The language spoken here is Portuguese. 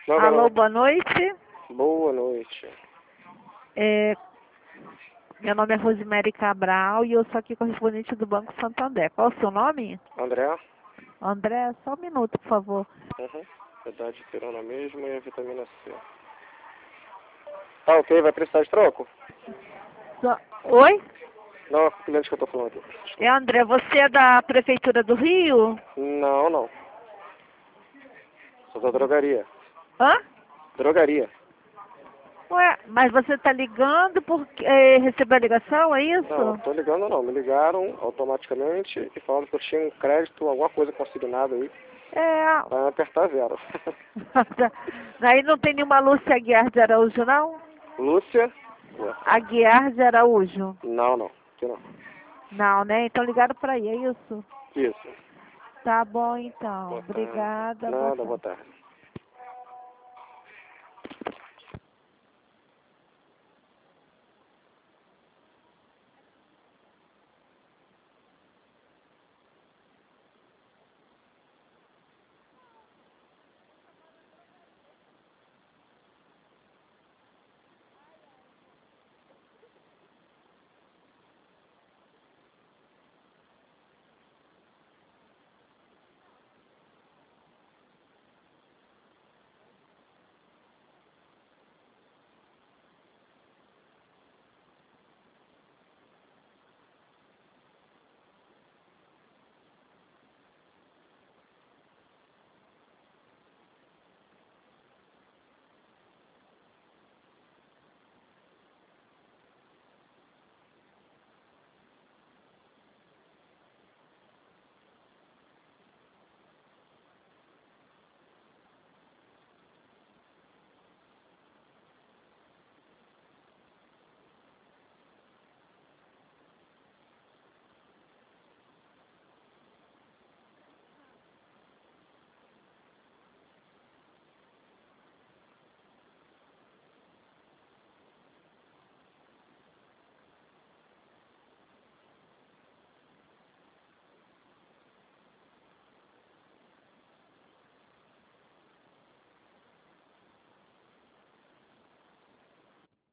Alô, boa noite. Boa noite. Meu nome é Rosemary Cabral e eu sou aqui correspondente do Banco Santander. Qual é o seu nome? André? André, só um minuto, por favor. Uhum. Idade de pirona mesmo e a vitamina C. Tá ok, vai precisar de troco? Oi? Não, é o cliente que eu tô falando aqui. É André, você é da Prefeitura do Rio? Não. Sou da drogaria. Hã? Drogaria. Ué, mas você está ligando porque recebeu a ligação, é isso? Não, tô ligando não. Me ligaram automaticamente e falaram que eu tinha um crédito, alguma coisa consignada aí. É. Vai apertar zero. Aí não tem nenhuma Lúcia Aguiar de Araújo, não? Lúcia? Aguiar de Araújo? Não. Aqui não. Não, né? Então ligaram para aí, é isso? Isso. Tá bom, então. Boa tarde. Obrigada. Nada, Boa boa tarde. tarde.